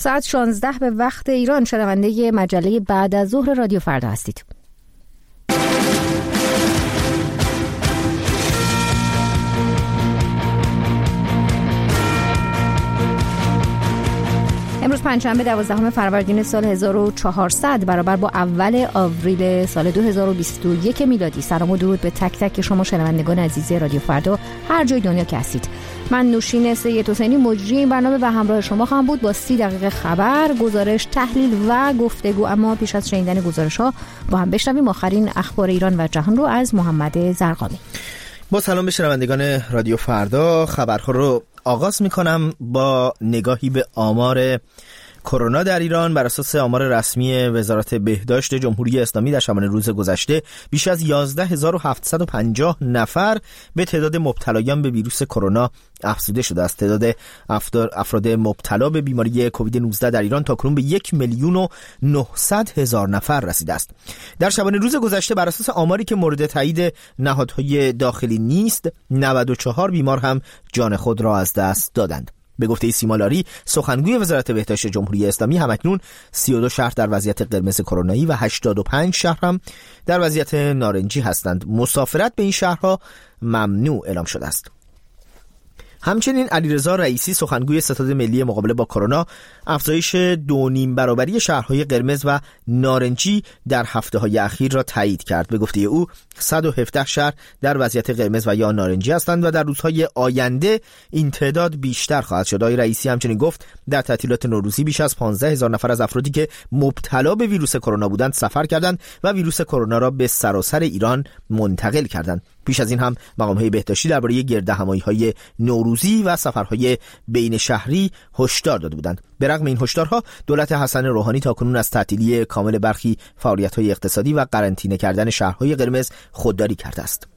ساعت 16 به وقت ایران شنونده مجله بعد از ظهر رادیو فردا هستید. امروز پنجشنبه 12 فروردین سال 1400 برابر با اول آوریل سال 2021 میلادی. سلام و درود به تک تک شما شنوندگان عزیز رادیو فردا هر جای دنیا که هستید. من نوشین سید حسینی مجری این برنامه به همراه شما خواهم بود با 30 دقیقه خبر، گزارش، تحلیل و گفتگو. اما پیش از شنیدن گزارش ها با هم بشنویم آخرین اخبار ایران و جهان رو از محمد زرقامی. با سلام به شنوندگان رادیو فردا، خبرها رو آغاز میکنم با نگاهی به آمار کرونا در ایران. بر اساس آمار رسمی وزارت بهداشت جمهوری اسلامی در شبانه روز گذشته بیش از 11750 نفر به تعداد مبتلایان به ویروس کرونا افزوده شده است. تعداد افراد مبتلا به بیماری کووید 19 در ایران تاکنون به 1,900,000 نفر رسیده است. در شبانه روز گذشته بر اساس آماری که مورد تایید نهادهای داخلی نیست، 94 بیمار هم جان خود را از دست دادند. به گفته سیما لاری، سخنگوی وزارت بهداشت جمهوری اسلامی، همکنون 32 شهر در وضعیت قرمز کرونایی و 85 شهر هم در وضعیت نارنجی هستند. مسافرت به این شهرها ممنوع اعلام شده است. همچنین علیرضا رئیسی، سخنگوی ستاد ملی مقابله با کرونا، افزایش 2.5 برابری شهرهای قرمز و نارنجی در هفته‌های اخیر را تایید کرد. به گفته او 117 شهر در وضعیت قرمز و یا نارنجی هستند و در روزهای آینده این تعداد بیشتر خواهد شد. آقای رئیسی همچنین گفت در تعطیلات نوروزی بیش از 15,000 نفر از افرادی که مبتلا به ویروس کرونا بودند سفر کردند و ویروس کرونا را به سراسر ایران منتقل کردند. پیش از این هم مقام‌های بهداشتی درباره گردهمایی‌های نوروزی و سفرهای بین شهری هشدار داده بودند. به رغم این هشدارها، دولت حسن روحانی تاکنون از تعطیلی کامل برخی فعالیت‌های اقتصادی و قرنطینه کردن شهرهای قرمز خودداری کرده است.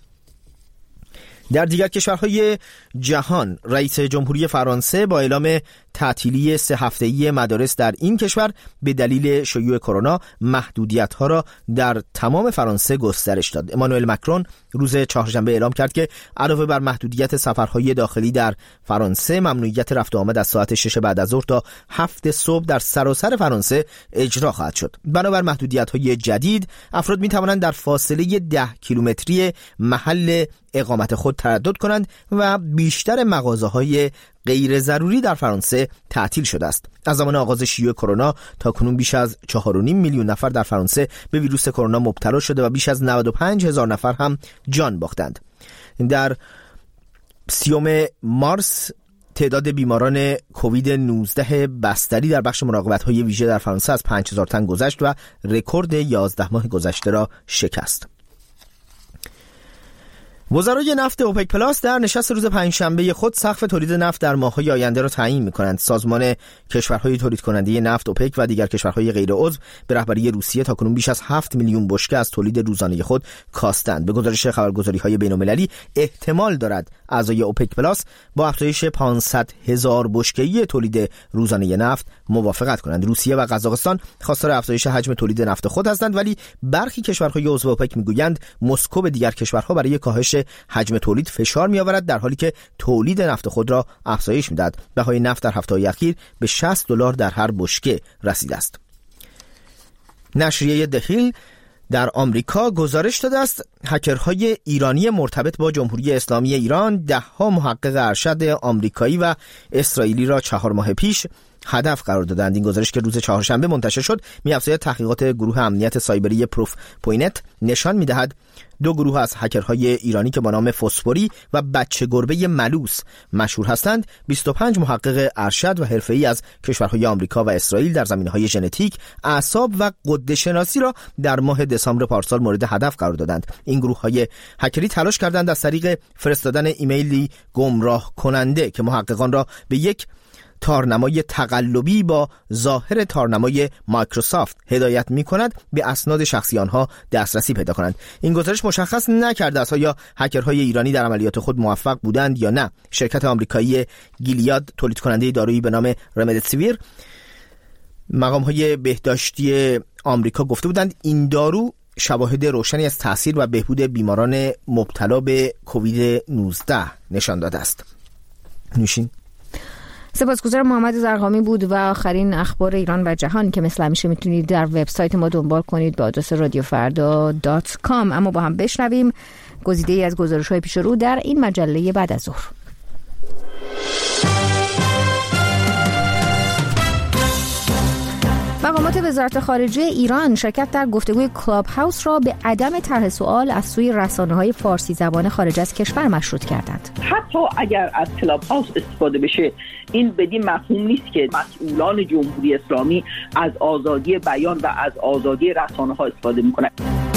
در دیگر کشورهای جهان، رئیس جمهوری فرانسه با اعلام تعطیلی 3 هفته‌ای مدارس در این کشور به دلیل شیوع کرونا محدودیت‌ها را در تمام فرانسه گسترش داد. امانوئل مکرون روز چهارشنبه اعلام کرد که علاوه بر محدودیت سفرهای داخلی در فرانسه، ممنوعیت رفت و آمد از ساعت 6 بعد از ظهر تا 7 صبح در سراسر فرانسه اجرا خواهد شد. بنابر محدودیت‌های جدید، افراد می‌توانند در فاصله 10 کیلومتری محل اقامت خود تردد کنند و بیشتر مغازه‌های غیر ضروری در فرانسه تعطیل شده است. از زمان آغاز شیوع کرونا تاکنون بیش از 4.5 میلیون نفر در فرانسه به ویروس کرونا مبتلا شده و بیش از 95,000 نفر هم جان باختند. در 30 مارس تعداد بیماران کووید 19 بستری در بخش مراقبت‌های ویژه در فرانسه از 5,000 تن گذشت و رکورد 11 ماه گذشته را شکست. وزرای نفت اوپک پلاس در نشست روز پنجشنبه خود سقف تولید نفت در ماه‌های آینده را تعیین می‌کنند. سازمان کشورهای تولید کننده نفت اوپک و دیگر کشورهای غیر عضو به رهبری روسیه تاکنون بیش از 7 میلیون بشکه از تولید روزانه خود کاستند. به گزارش خبرگزاری‌های بین‌المللی احتمال دارد اعضای اوپک پلاس با افزایش 500,000 بشکه‌ای تولید روزانه نفت موافقت کنند. روسیه و قزاقستان خواستار افزایش حجم تولید نفت خود هستند، ولی برخی کشورهای عضو اوپک می‌گویند مسکو به دیگر کشورها برای کاهش حجم تولید فشار می‌آورد، در حالی که تولید نفت خود را افزایش می‌دهد. بهای نفت در هفته‌های اخیر به $60 در هر بشکه رسیده است. نشریه دهیل در آمریکا گزارش داده است هکرهای ایرانی مرتبط با جمهوری اسلامی ایران 10 محقق ارشد آمریکایی و اسرائیلی را 4 ماه پیش هدف قرار دادند. این گزارش که روز چهارشنبه منتشر شد می‌افزاید تحقیقات گروه امنیت سایبری پروف پوینت نشان می‌دهد 2 گروه از هکرهای ایرانی که با نام فسفوری و بچه گربه ملوس مشهور هستند 25 محقق ارشد و حرفه‌ای از کشورهای آمریکا و اسرائیل در زمینه‌های ژنتیک، اعصاب و غده‌شناسی را در ماه دسامبر پارسال مورد هدف قرار دادند. این گروه‌های هکری تلاش کردند از طریق فرستادن ایمیلی گمراه کننده که محققان را به یک تارنمای تقلبی با ظاهر تارنمای مایکروسافت هدایت می‌کند به اسناد شخصی آنها دسترسی پیدا کنند. این گزارش مشخص نکرده است آیا هکرهای ایرانی در عملیات خود موفق بودند یا نه. شرکت آمریکایی گیلیاد، تولید کننده دارویی به نام رمدیسیویر، مقام‌های بهداشتی آمریکا گفته بودند این دارو شواهد روشنی از تاثیر و بهبود بیماران مبتلا به کووید 19 نشان داده است. نوشین. سپاسگزارم. محمد زرقامی بود و آخرین اخبار ایران و جهان که مثل همیشه میتونید در وبسایت ما دنبال کنید با آدرس radiofarda.com. اما با هم بشنویم گزیده‌ای از گزارش‌های پیش رو در این مجله بعد از ظهر. مقامات وزارت خارجه ایران شرکت در گفتگوی کلاب هاوس را به عدم طرح سوال از سوی رسانه‌های فارسی زبان خارج از کشور مشروط کردند. حتی اگر از کلاب هاوس استفاده بشه، این بدین مفهوم نیست که مسئولان جمهوری اسلامی از آزادی بیان و از آزادی رسانه‌ها استفاده می‌کنند.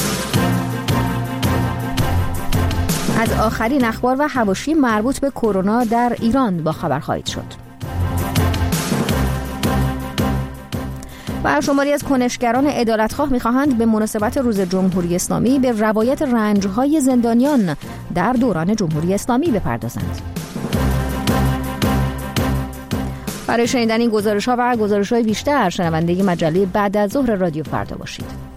از آخرین اخبار و حواشی مربوط به کرونا در ایران با خبر خواهید شد. و شماری از کنشگران عدالتخواه می‌خواهند به مناسبت روز جمهوری اسلامی به روایت رنج‌های زندانیان در دوران جمهوری اسلامی بپردازند. برای شنیدن این گزارش‌ها و گزارش‌های بیشتر شنونده مجله بعد از ظهر رادیو فردا باشید.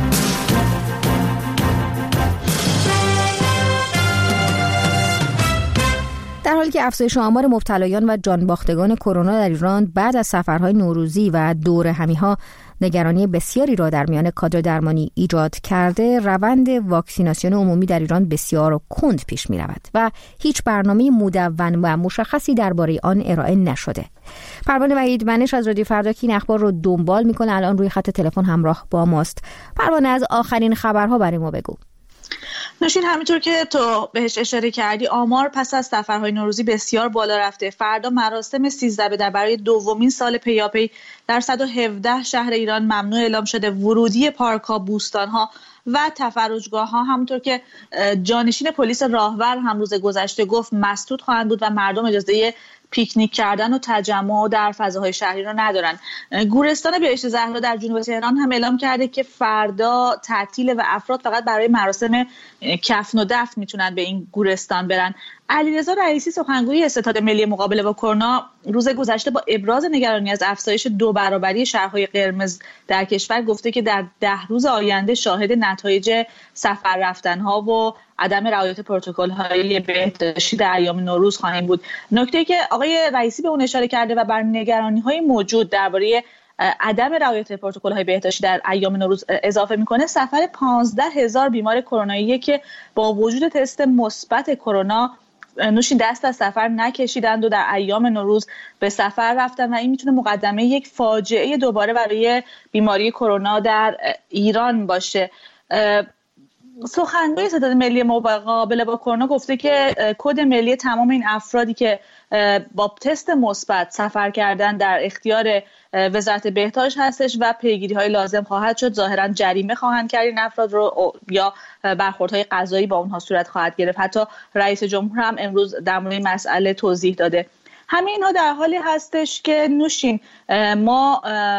در حالی که افزایش آمار مبتلایان و جانباختگان کرونا در ایران بعد از سفرهای نوروزی و دور همی‌ها نگرانی بسیاری را در میان کادر درمانی ایجاد کرده، روند واکسیناسیون عمومی در ایران بسیار کند پیش می‌رود و هیچ برنامه مدون و مشخصی درباره آن ارائه نشده. پروانه وحیدمنش از رادیو فردا که این اخبار رو دنبال می‌کنه الان روی خط تلفن همراه با ماست. پروانه، از آخرین خبرها برای ما بگو. نوشین، همینطور که تو بهش اشاره کردی، آمار پس از سفرهای نوروزی بسیار بالا رفته. فردا مراسم 13 بدر برای دومین سال پیاپی در 117 شهر ایران ممنوع اعلام شده. ورودی پارک‌ها، بوستان‌ها و تفرجگاه‌ها همونطور که جانشین پلیس راهور هم روز گذشته گفت مسدود خواهند بود و مردم اجازه پیکنیک کردن و تجمع در فضاهای شهری رو ندارن. گورستان بهشت زهرا در جنوب تهران هم اعلام کرده که فردا تعطیله و افراد فقط برای مراسم کفن و دفن میتونن به این گورستان برن. علیرضا رئیسی سخنگوی ستاد ملی مقابله با کرونا روز گذشته با ابراز نگرانی از افزایش 2 برابری شهرهای قرمز در کشور گفته که در 10 روز آینده شاهد نتایج سفر رفتن‌ها و عدم رعایت پروتکل‌های بهداشتی در ایام نوروز خواهیم بود. نکته‌ای که آقای رئیسی به اون اشاره کرده و بر نگرانی‌های موجود درباره عدم رعایت پروتکل‌های بهداشتی در ایام نوروز اضافه می‌کنه، سفر 15,000 بیمار کرونایی که با وجود تست مثبت کرونا نوشین دست از سفر نکشیدند و در ایام نوروز به سفر رفتن و این میتونه مقدمه یک فاجعه دوباره برای بیماری کرونا در ایران باشه. سخنگوی ستاد ملی مقابله با کرونا گفته که کد ملی تمام این افرادی که با تست مثبت سفر کردن در اختیار وزارت بهداشت هستش و پیگیری‌های لازم خواهد شد. ظاهراً جریمه خواهند کرد این افراد رو یا برخوردهای قضایی با اونها صورت خواهد گرفت. حتی رئیس جمهور هم امروز در مورد این مسئله توضیح داده. همه اینها در حالی هستش که نوشین ما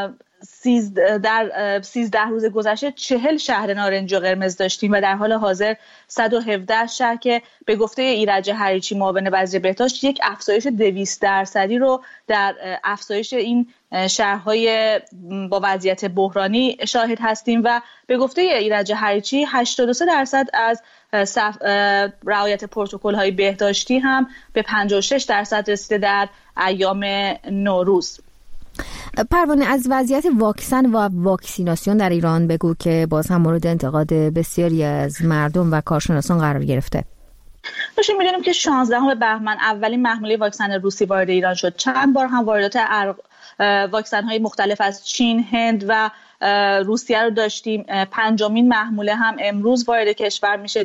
در 13 روز گذشته 40 شهر نارنجی و قرمز داشتیم و در حال حاضر 117 شهر که به گفته ایرج هریچی معاون وزیر بهداشت یک افزایش 200% رو در افزایش این شهرهای با وضعیت بحرانی شاهد هستیم و به گفته ایرج هریچی 83% از رعایت پروتکل‌های بهداشتی هم به 56% رسیده در ایام نوروز. پروانه، از وضعیت واکسن و واکسیناسیون در ایران بگو که باز هم مورد انتقاد بسیاری از مردم و کارشناسان قرار گرفته. داشتیم می‌دونیم که 16 بهمن اولین محموله واکسن روسی وارد ایران شد. چند بار هم واردات واکسن‌های مختلف از چین، هند و روسیه رو داشتیم. 5مین محموله هم امروز وارد کشور میشه.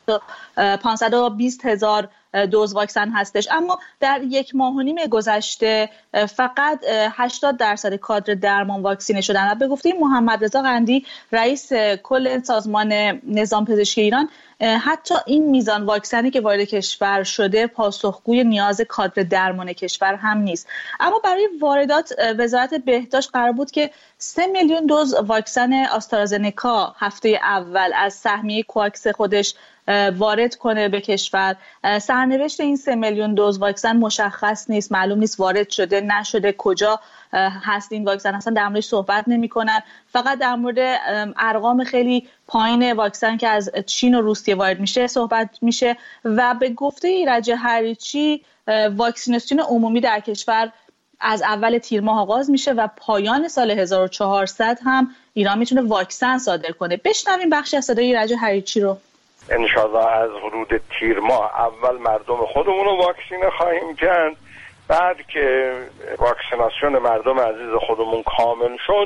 520,000 دوز واکسن هستش. اما در 1.5 ماه گذشته فقط 80% کادر درمان واکسینه شدن و به گفته محمد رضا قندی رئیس کل سازمان نظام پزشکی ایران حتی این میزان واکسنی که وارد کشور شده پاسخگوی نیاز کادر درمان کشور هم نیست. اما برای واردات وزارت بهداشت قرار بود که 3 میلیون دوز واکسن آسترازنکا هفته اول از سهمیه کوواکس خودش وارد کنه به کشور. سرنوشت این 3 میلیون دوز واکسن مشخص نیست، معلوم نیست وارد شده نشده، کجا هست این واکسن، اصلا در موردش صحبت نمی‌کنن. فقط در مورد ارقام خیلی پایین واکسن که از چین و روسیه وارد میشه صحبت میشه و به گفته ایرج هریچی واکسیناسیون عمومی در کشور از اول تیر ماه آغاز میشه و پایان سال 1400 هم ایران میتونه واکسن صادر کنه. بشنویم بخشی از صدای ایرج حریچی رو. انشالله از حدود تیر ماه اول مردم خودمون رو واکسینه خواهیم کرد. بعد که واکسیناسیون مردم عزیز خودمون کامل شد،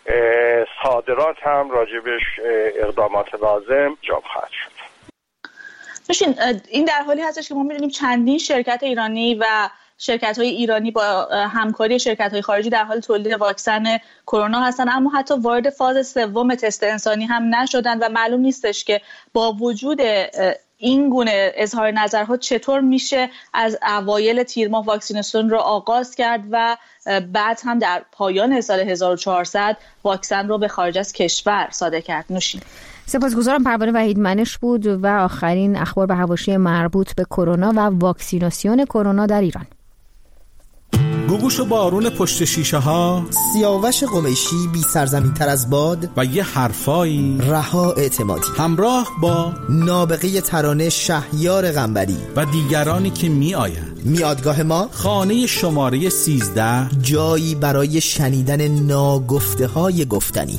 صادرات هم راجبش اقدامات لازم انجام خواهد شد. نوشین، این در حالی هستش که ما می‌بینیم چندین شرکت ایرانی و شرکت‌های ایرانی با همکاری شرکت‌های خارجی در حال تولید واکسن کرونا هستن، اما حتی وارد فاز سوم تست انسانی هم نشدن و معلوم نیستش که با وجود این گونه اظهار نظرها چطور میشه از اوایل تیر ماه واکسیناسیون رو آغاز کرد و بعد هم در پایان سال 1400 واکسن رو به خارج از کشور صادر کرد. نوشین. سپاسگزارم. پروانه وحیدمنش بود و آخرین اخبار به حواشی مربوط به کرونا و واکسیناسیون کرونا در ایران. گوگوش و بارون پشت شیشه ها، سیاوش قمیشی بی سرزمین تر از باد و یه حرفایی رها اعتمادی، همراه با نابغه ترانه شهیار قنبری و دیگرانی که می آیند. میادگاه ما خانه شماره 13، جایی برای شنیدن ناگفته های گفتنی.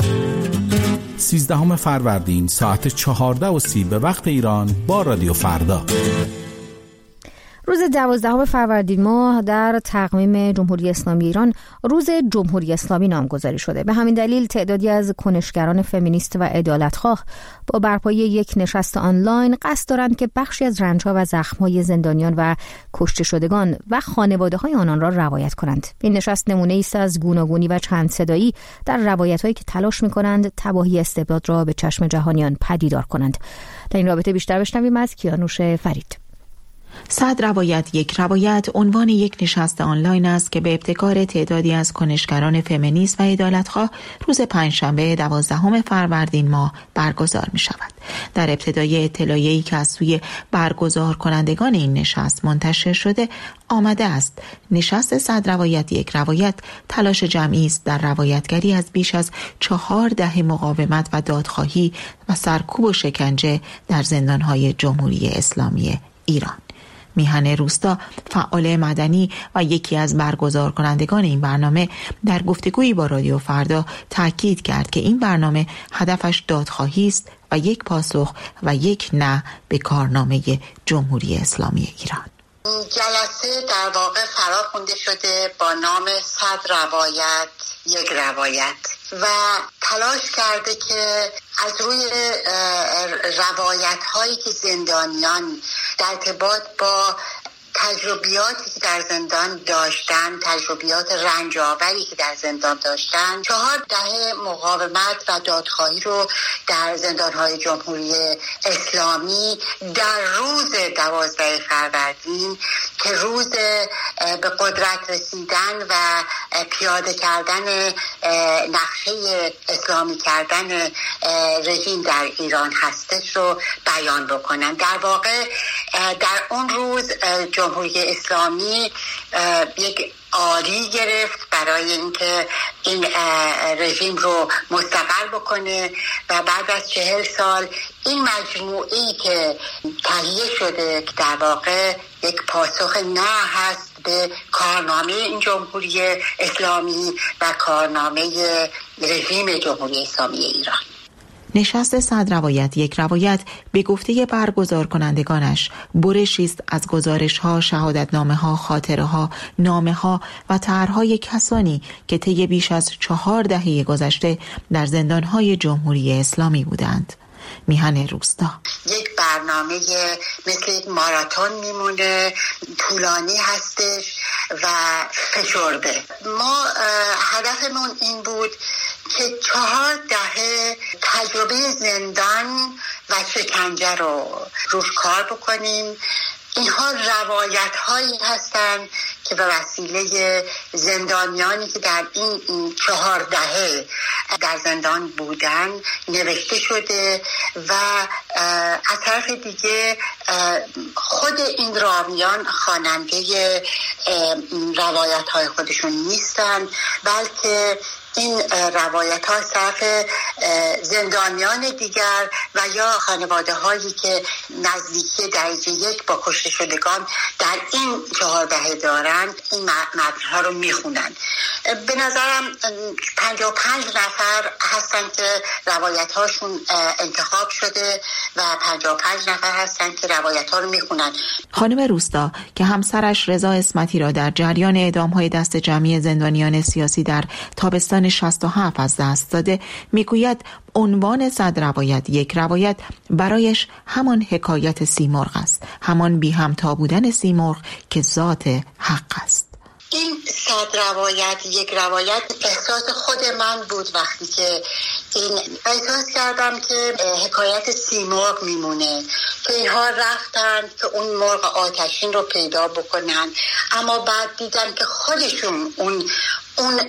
13 فروردین ساعت 14:30 به وقت ایران با رادیو فردا. روز 12 فروردین ماه در تقویم جمهوری اسلامی ایران روز جمهوری اسلامی نامگذاری شده. به همین دلیل تعدادی از کنشگران فمینیست و عدالتخواه با برپایی یک نشست آنلاین قصد دارند که بخشی از رنج‌ها و زخم‌های زندانیان و کشته شدگان و خانواده‌های آنان را روایت کنند. این نشست نمونه‌ای است از گوناگونی و چند صدایی در روایت‌هایی که تلاش می‌کنند تباهی استبداد را به چشم جهانیان پدیدار کنند. در این رابطه بیشتر بشنویم از کیانوش فرید. 100 روایت یک روایت عنوان یک نشست آنلاین است که به ابتکار تعدادی از کنشگران فمینیست و عدالتخواه روز پنجشنبه 12 فروردین ماه برگزار می شود. در ابتدای اطلاعیه‌ای که از سوی برگزار کنندگان این نشست منتشر شده آمده است نشست 100 روایت یک روایت تلاش جمعی است در روایتگری از بیش از 4 دهه مقاومت و دادخواهی و سرکوب و شکنجه در زندان‌های جمهوری اسلامی ایران. میهن روستا، فعال مدنی و یکی از برگزار کنندگان این برنامه، در گفتگویی با رادیو فردا تاکید کرد که این برنامه هدفش دادخواهی است و یک پاسخ و یک نه به کارنامه جمهوری اسلامی ایران. جلسه در واقع فراخوانده شده با نام 100 روایت یک روایت و تلاش کرده که از روی روایت هایی که زندانیان در ارتباط با تجربیاتی که در زندان داشتن، تجربیات رنج‌آوری که در زندان داشتن، 4 دهه مقاومت و دادخواهی رو در زندان‌های جمهوری اسلامی در روز 12 فروردین که روز به قدرت رسیدن و پیاده کردن نقشه اسلامی کردن رژیم در ایران هستش رو بیان بکنن. در واقع در اون روز جمهوری اسلامی یک آری گرفت برای اینکه این رژیم رو مستقر بکنه و بعد از 40 سال این مجموعه‌ای که تهیه شده که در واقع یک پاسخ نه هست به کارنامه این جمهوری اسلامی و کارنامه رژیم جمهوری اسلامی ایران. نشست 100 روایت یک روایت به گفته برگزار کنندگانش برشی است از گزارش‌ها، شهادتنامه‌ها، خاطره‌ها، نامه‌ها و طرح‌های کسانی که طی بیش از 4 دهه گذشته در زندان‌های جمهوری اسلامی بودند. میهن روستا: یک برنامه مثل یک ماراتون میمونه، طولانی هستش و فشرده. ما هدفمون این بود که 4 دهه تجربه زندان و شکنجه رو روش کار بکنیم. اینها روایت هایی هستند که به وسیله زندانیانی که در این 4 دهه در زندان بودن نوشته شده و از طرف دیگه خود این راویان خواننده روایت های خودشون نیستن، بلکه این روایت ها صرف زندانیان دیگر و یا خانواده هایی که نزدیکی درجه 1 با کشته شدگان در این 4 دهه دارن دارن این متن‌ها رو میخونن. به نظرم 55 نفر هستن که روایت هاشون انتخاب شده و 55 نفر هستن که روایت ها رو میخونن. خانم روستا که همسرش رضا اسمتی را در جریان اعدام‌های دست جمعی زندانیان سیاسی در تابستان 67 از دست داده، میگوید عنوان 100 روایت یک روایت برایش همان حکایت سیمرغ است، همان بی همتا بودن سیمرغ که ذات حق است. این 100 روایت یک روایت احساس خود من بود وقتی که این احساس کردم که حکایت سیمرغ میمونه که اینها رفتن که اون مرغ آتشین رو پیدا بکنن، اما بعد دیدن که خودشون اون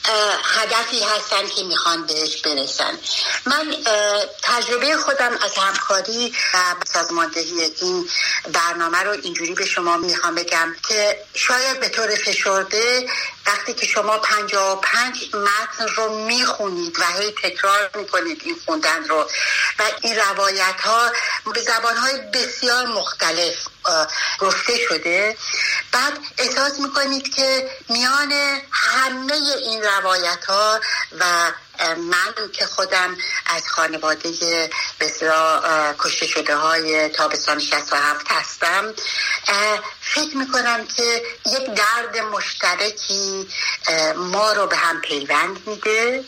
هدفی هستن که میخوان بهش برسن. من تجربه خودم از همکاری و سازماندهی این برنامه رو اینجوری به شما میخوام بگم که شاید به طور فشرده وقتی که شما 55 متن رو میخونید و هی تکرار میکنید این خوندن رو و این روایت ها به زبانهای بسیار مختلف گفته شده، بعد احساس میکنید که میان همه این روایت ها و من که خودم از خانواده بسیار کشته شده های تابستان 67 هستم، فکر میکنم که یک درد مشترکی ما رو به هم پیوند میده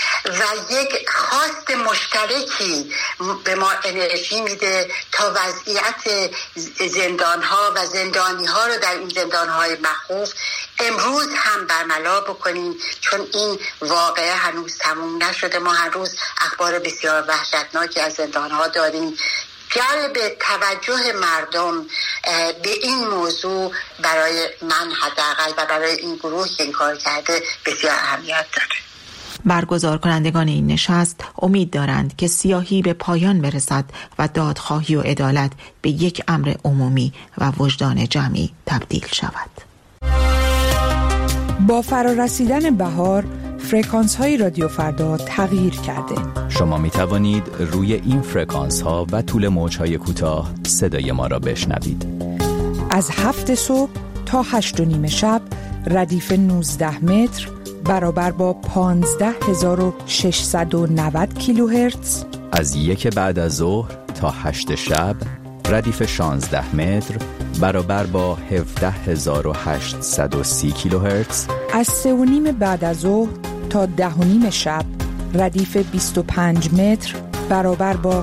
و یک خواست مشترکی به ما انرژی میده تا وضعیت زندانها و زندانیها رو در این زندانهای مخوف امروز هم برملا بکنیم، چون این واقعه هنوز تموم نشده. ما هر روز اخبار بسیار وحشتناکی از زندانها داریم. جلب توجه مردم به این موضوع برای من حداقل و برای این گروه که این کار کرده بسیار اهمیت داره. برگزار کنندگان این نشست امید دارند که سیاهی به پایان برسد و دادخواهی و عدالت به یک امر عمومی و وجدان جمعی تبدیل شود. با فرارسیدن بهار، فرکانس های رادیو فردا تغییر کرده. شما می توانید روی این فرکانس ها و طول موج های کوتاه صدای ما را بشنوید. از 7 صبح تا 8:30 شب ردیف 19 متر برابر با 15690 کیلوهرتز. از 1 بعد از ظهر تا 8 شب ردیف 16 متر برابر با 17830 کیلوهرتز. از 3:30 بعد از ظهر تا 10:30 شب ردیف 25 متر برابر با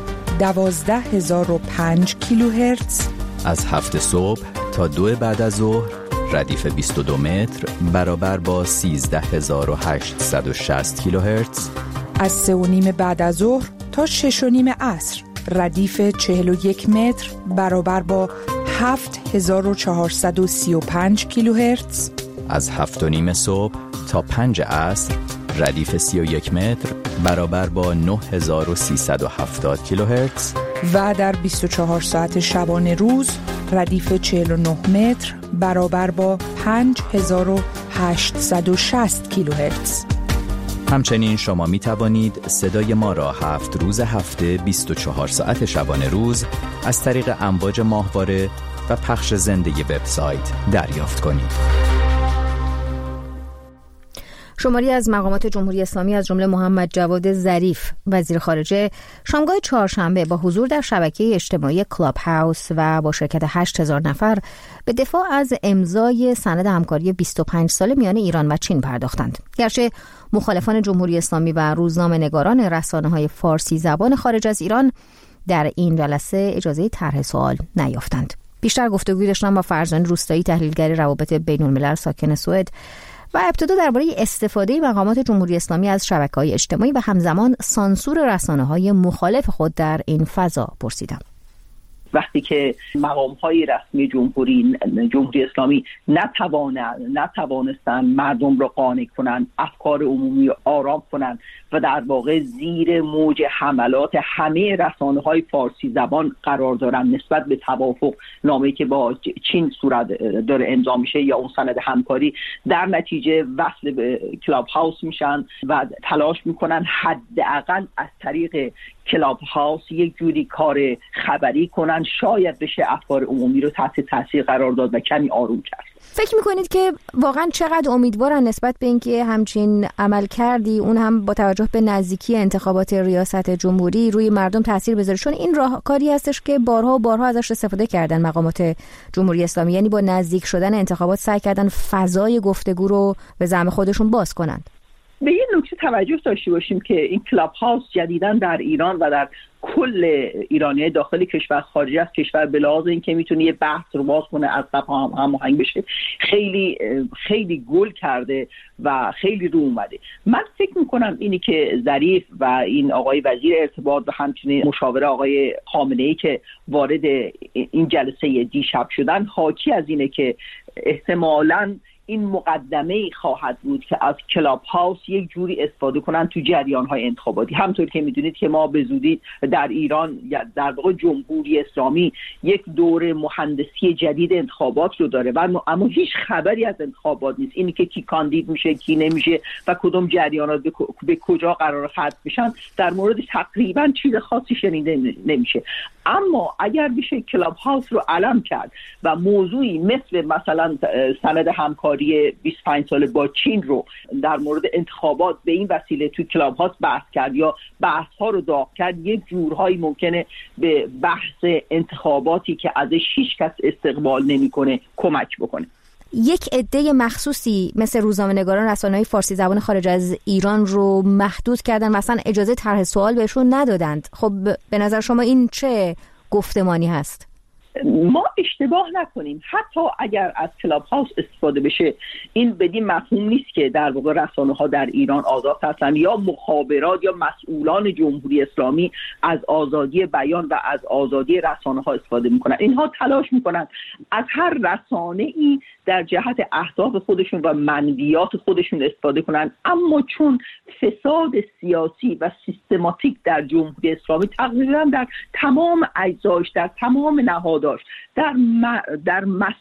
12005 کیلوهرتز. از 7 صبح تا 2 بعد از ظهر ردیف 22 متر برابر با 13860 کیلوهرتز. از 3:30 بعد از ظهر تا 6:30 عصر ردیف 41 متر برابر با 7435 کیلوهرتز. از 7:30 صبح تا 5 عصر ردیف 31 متر برابر با 9370 کیلوهرتز. و در 24 ساعت شبانه روز ردیف 49 متر برابر با 5860 کیلوهرتز. همچنین شما می توانید صدای ما را 7 روز هفته 24 ساعت شبانه روز از طریق امواج ماهواره و پخش زنده وبسایت دریافت کنید. شماری از مقامات جمهوری اسلامی از جمله محمد جواد ظریف وزیر خارجه شامگاه چهارشنبه با حضور در شبکه اجتماعی کلاب هاوس و با شرکت 8000 نفر به دفاع از امضای سند همکاری 25 ساله میان ایران و چین پرداختند. گرچه مخالفان جمهوری اسلامی و روزنامه‌نگاران رسانه‌های فارسی زبان خارج از ایران در این جلسه اجازه طرح سوال نیافتند. بیشتر گفتگو داشتم با فرزانه روستایی، تحلیلگر روابط بین‌الملل ساکن سوئد، و ابتدا درباره استفاده مقامات جمهوری اسلامی از شبکه‌های اجتماعی و همزمان سانسور رسانه‌های مخالف خود در این فضا پرسیدم. وقتی که مقام‌های رسمی جمهوری اسلامی نتوانستن مردم را قانع کنند، افکار عمومی آرام کنند و در واقع زیر موج حملات همه رسانه‌های فارسی زبان قرار دارن نسبت به توافق نامه‌ای که با چین صورت داره امضا میشه یا اون سند همکاری، در نتیجه وصل به کلاب هاوس میشن و تلاش میکنن حداقل از طریق کلاب هاوس یک جوری کار خبری کنن، شاید بشه افکار عمومی رو تحت تاثیر قرار داد و کمی آروم کرد. فکر میکنید که واقعا چقدر امیدوارن نسبت به اینکه همچین عمل کردی اون هم با توجه به نزدیکی انتخابات ریاست جمهوری روی مردم تاثیر بذاره؟ چون این راهکاری هستش که بارها و بارها ازش استفاده کردن مقامات جمهوری اسلامی، یعنی با نزدیک شدن انتخابات سعی کردن فضای گفتگو رو به زعم خودشون باز کنند. به این نکته توجه داشته باشیم که این کلاب هاوس جدیداً در ایران و در کل ایرانی داخل کشور، خارج از کشور، به لحاظ اینکه میتونه یه بحث رو باز کنه، از قبل هماهنگ بشه، خیلی خیلی گل کرده و خیلی رو اومده. من فکر میکنم اینی که ظریف و این آقای وزیر ارتباط و همچنین مشاور آقای خامنه‌ای که وارد این جلسه دیشب شدن، حاکی از اینه که احتمالاً این مقدمه خواهد بود که از کلاب هاوس یک جوری استفاده کنن تو جریان‌های انتخاباتی. همطور که میدونید که ما به زودی در ایران یا در واقع جمهوری اسلامی یک دور مهندسی جدید انتخابات رو داره و اما هیچ خبری از انتخابات نیست. اینی که کی کاندید میشه، کی نمیشه و کدوم جریانات به کجا قرار ختم بشن، در مورد تقریبا چیز خاصی شنیده نمیشه. اما اگر بشه کلاب هاوس رو علم کرد و موضوعی مثلا سند همکاری 25 ساله با چین رو در مورد انتخابات به این وسیله توی کلاب هاوس بحث کرد یا بحث ها رو داغ کرد، یک جورهایی ممکنه به بحث انتخاباتی که ازش هیچ کس استقبال نمیکنه کمک بکنه. یک عده مخصوصی مثل روزنامه‌نگاران، رسانه‌های فارسی زبان خارج از ایران رو محدود کردن، مثلا اجازه طرح سوال بهشون ندادند. خب به نظر شما این چه گفتمانی هست؟ ما اشتباه نکنیم، حتی اگر از کلاب هاوس استفاده بشه این بدین مفهوم نیست که در واقع رسانه‌ها در ایران آزاد هستن یا مخابرات یا مسئولان جمهوری اسلامی از آزادی بیان و از آزادی رسانه‌ها استفاده میکنن. اینها تلاش میکنن از هر رسانه‌ای در جهت اهداف خودشون و منویات خودشون استفاده کنن، اما چون فساد سیاسی و سیستماتیک در جمهوری اسلامی تقریبا در تمام اجزاش، در تمام نهاداش، در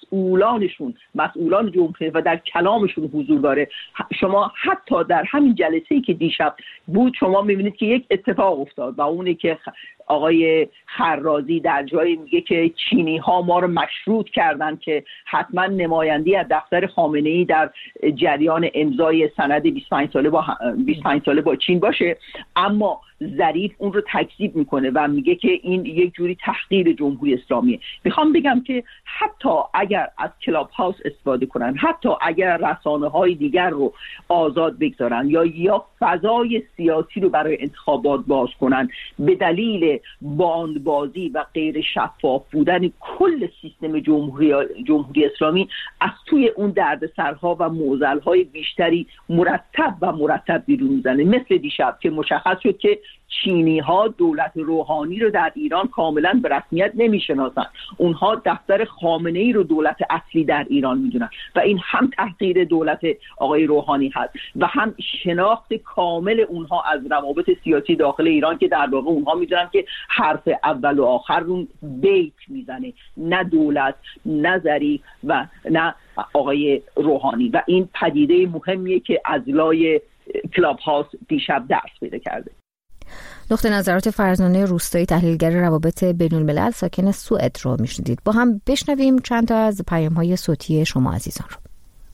مسئولان جمهوری و در کلامشون حضور داره. شما حتی در همین جلسه‌ای که دیشب بود شما می‌بینید که یک اتفاق افتاد و اونه که آقای خرازی در جایی میگه که چینی ها ما رو مشروط کردن که حتما نمایندگی از دفتر خامنه‌ای در جریان امضای سند 25 ساله با چین باشه، اما ظریف اون رو تکذیب میکنه و میگه که این یک جوری تحقیر جمهوری اسلامیه. میخوام بگم که حتی اگر از کلاب هاوس استفاده کنن، حتی اگر رسانه‌های دیگر رو آزاد بگذارن یا فضای سیاسی رو برای انتخابات باز کنن، به دلیل باندبازی و غیر شفاف بودن کل سیستم جمهوری اسلامی از توی اون دردسرها و معضل‌های بیشتری مرتب بیرون میزنه. مثل دیشب که مشخص شد که چینی ها دولت روحانی رو در ایران کاملا به رسمیت نمیشناسن. اونها دفتر خامنه‌ای رو دولت اصلی در ایران میدونن و این هم تحقیر دولت آقای روحانی هست و هم شناخت کامل اونها از روابط سیاسی داخل ایران که در واقع اونها میدونن که حرف اول و آخر رو بیت میزنه، نه دولت، نه ظریف و نه آقای روحانی. و این پدیده مهمیه که از لای کلاب هاوس دیشب درس پیدا کرده. نقطه نظرات فرزانه روستایی، تحلیلگر روابط بین‌الملل، ساکن سوئد رو میشنیدید. با هم بشنویم چند تا از پیام‌های صوتی شما عزیزان رو.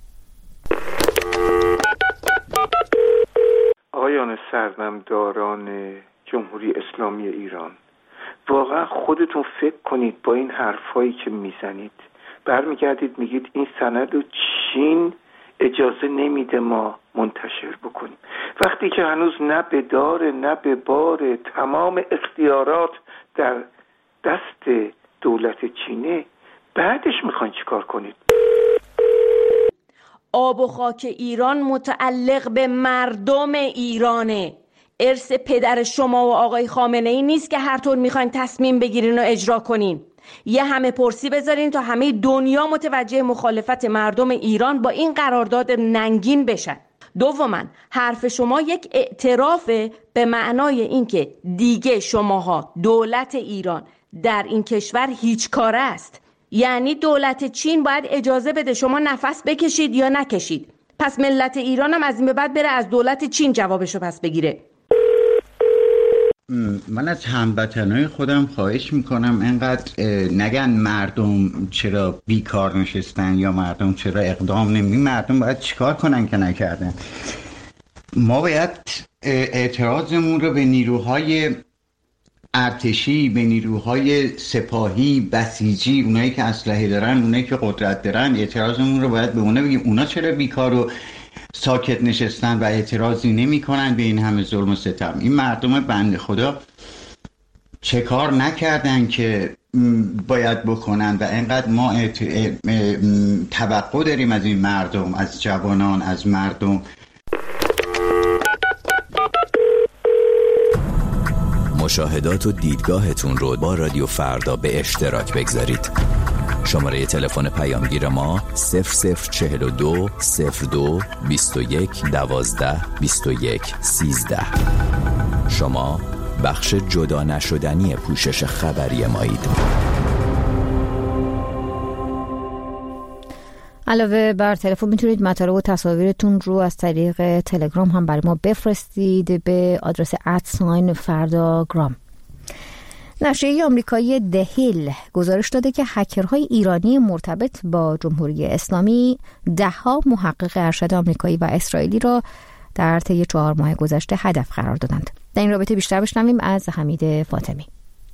آقایان سرنمداران جمهوری اسلامی ایران، واقعا خودتون فکر کنید با این حرفایی که میزنید، برمیگردید میگید این سند رو چین اجازه نمیده ما منتشر بکنیم، وقتی که هنوز نه به داره نه به باره تمام اختیارات در دست دولت چینه. بعدش میخواین چیکار کنید؟ آب و خاک ایران متعلق به مردم ایرانه. ارث پدر شما و آقای خامنه‌ای نیست که هر طور میخواین تصمیم بگیرین و اجرا کنین. یه همه پرسی بذارین تا همه دنیا متوجه مخالفت مردم ایران با این قرارداد ننگین بشن. دوما حرف شما یک اعترافه به معنای اینکه دیگه شماها دولت ایران در این کشور هیچ کاره است. یعنی دولت چین باید اجازه بده شما نفس بکشید یا نکشید. پس ملت ایران هم از این به بعد بره از دولت چین جوابشو پس بگیره. من از هموطنای خودم خواهش میکنم اینقدر نگن مردم چرا بیکار نشستن یا مردم چرا اقدام مردم باید چیکار کنن که نکردن. ما باید اعتراضمون رو به نیروهای ارتشی، به نیروهای سپاهی، بسیجی، اونایی که اسلحه دارن، اونایی که قدرت دارن، اعتراضمون رو باید به اونا بگیم اونا چرا بیکار و ساکت نشستن و اعتراضی نمی کنن به این همه ظلم و ستم. این مردم بنده خدا چه کار نکردن که باید بکنن و اینقدر ما توقع داریم از این مردم، از جوانان، از مردم. مشاهدات و دیدگاهتون رو با رادیو فردا به اشتراک بگذارید. شماره تلفن پیامگیر ما 0042 02 21 12 21 13. شما بخش جدا نشدنی پوشش خبری مایید. علاوه بر تلفن میتونید مطالب و تصاویرتون رو از طریق تلگرام هم برای ما بفرستید به آدرس @فردا_gram. نشریه آمریکایی دهیل گزارش داده که هکرهای ایرانی مرتبط با جمهوری اسلامی 10 محقق ارشد آمریکایی و اسرائیلی را در طی 4 ماه گذشته هدف قرار دادند. در این رابطه بیشتر بشنویم از حمید فاطمی.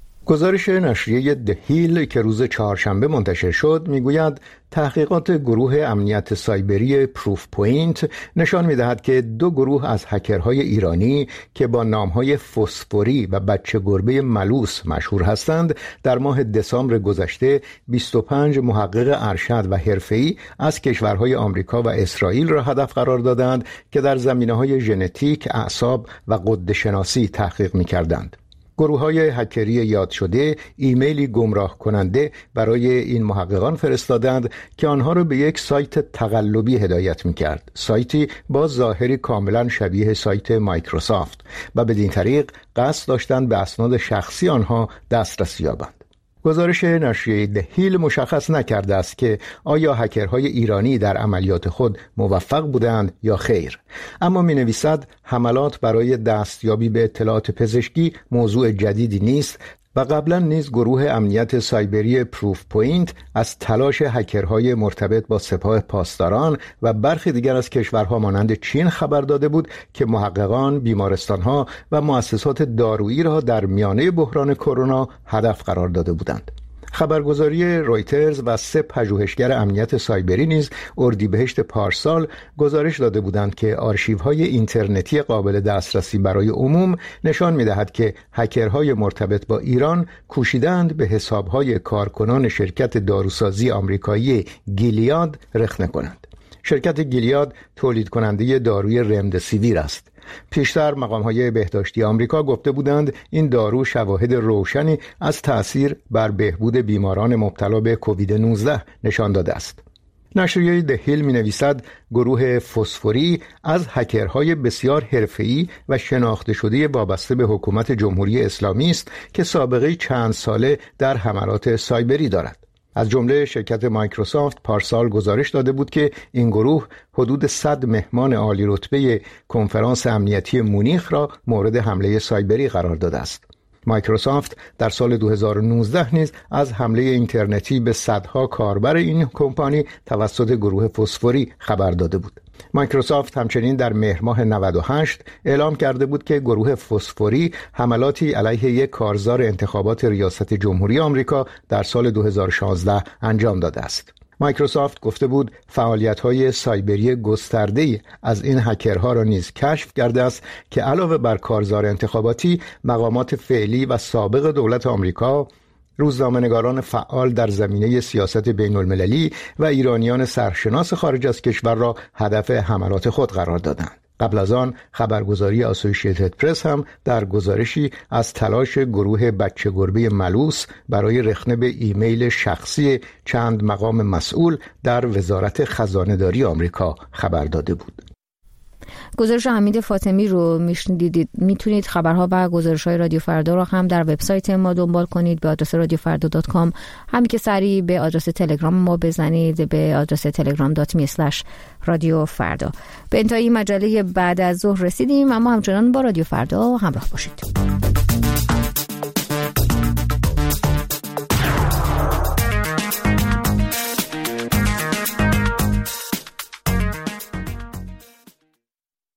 گزارش نشریه دهیل که روز چهارشنبه منتشر شد میگوید تحقیقات گروه امنیت سایبری پروف پوینت نشان میدهد که 2 گروه از هکرهای ایرانی که با نامهای فسفوری و بچه گربه ملوس مشهور هستند در ماه دسامبر گذشته 25 محقق ارشد و حرفه‌ای از کشورهای آمریکا و اسرائیل را هدف قرار دادند که در زمینه‌های ژنتیک، اعصاب و غده شناسی تحقیق می‌کردند. گروه‌های هکری یاد شده ایمیلی گمراه کننده برای این محققان فرستادند که آنها را به یک سایت تقلبی هدایت می‌کرد، سایتی با ظاهری کاملا شبیه سایت مایکروسافت، و بدین طریق قصد داشتند به اسناد شخصی آنها دسترسی یابند. گزارش نشریه دهیل مشخص نکرده است که آیا هکرهای ایرانی در عملیات خود موفق بودند یا خیر، اما می نویسد حملات برای دستیابی به اطلاعات پزشکی موضوع جدیدی نیست و قبلا نیز گروه امنیت سایبری پروف پوینت از تلاش هکرهای مرتبط با سپاه پاسداران و برخی دیگر از کشورها مانند چین خبر داده بود که محققان بیمارستانها و مؤسسات دارویی را در میانه بحران کرونا هدف قرار داده بودند. خبرگزاری رویترز و 3 پژوهشگر امنیت سایبری نیز اردیبهشت پارسال گزارش داده بودند که آرشیوهای اینترنتی قابل دسترسی برای عموم نشان می‌دهد که هکرهای مرتبط با ایران کوشیدند به حسابهای کارکنان شرکت داروسازی آمریکایی گیلیاد رخنه کنند. شرکت گیلیاد تولید کننده داروی رمدسیویر است. پیشتر مقام‌های بهداشتی آمریکا گفته بودند این دارو شواهد روشنی از تأثیر بر بهبود بیماران مبتلا به کووید 19 نشان داده است. نشریه دهیل می‌نویسد گروه فسفوری از هکرهای بسیار حرفه‌ای و شناخته شده وابسته به حکومت جمهوری اسلامی است که سابقه چند ساله در حملات سایبری دارد. از جمله شرکت مایکروسافت پارسال گزارش داده بود که این گروه حدود 100 مهمان عالی رتبه کنفرانس امنیتی مونیخ را مورد حمله سایبری قرار داده است. مایکروسافت در سال 2019 نیز از حمله اینترنتی به صدها کاربر این کمپانی توسط گروه فسفوری خبر داده بود. مایکروسافت همچنین در مهر ماه 98 اعلام کرده بود که گروه فسفوری حملاتی علیه یک کارزار انتخابات ریاست جمهوری آمریکا در سال 2016 انجام داده است. مایکروسافت گفته بود فعالیت‌های سایبری گسترده‌ای از این هکرها را نیز کشف کرده است که علاوه بر کارزار انتخاباتی، مقامات فعلی و سابق دولت آمریکا، روزنامه‌نگاران فعال در زمینه سیاست بین‌المللی و ایرانیان سرشناس خارج از کشور را هدف حملات خود قرار دادند. قبل از آن خبرگزاری اسوسییتد پرس هم در گزارشی از تلاش گروه بچه گربه ملوس برای رخنه به ایمیل شخصی چند مقام مسئول در وزارت خزانه‌داری آمریکا خبر داده بود. گزارش حمید فاطمی رو میشنیدید. میتونید خبرها و گزارش‌های رادیو فردا رو هم در وبسایت ما دنبال کنید به آدرس radiofarda.com. همین که سریع به آدرس تلگرام ما بزنید به آدرس telegram.me/radiofarda. به انتهای مجله بعد از ظهر رسیدیم، اما همچنان با رادیو فردا همراه باشید.